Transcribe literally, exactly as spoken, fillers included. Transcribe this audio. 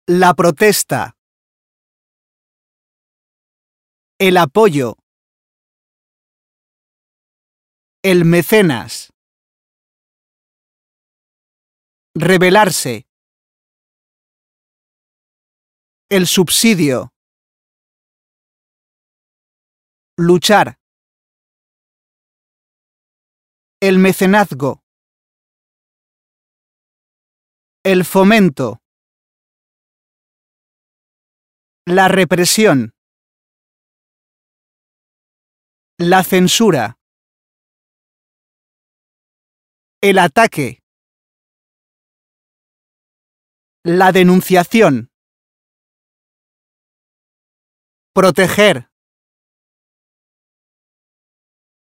La protesta. El apoyo. El mecenas. Rebelarse. El subsidio. Luchar. El mecenazgo. El fomento. La represión. La censura. El ataque. La denunciación. Proteger.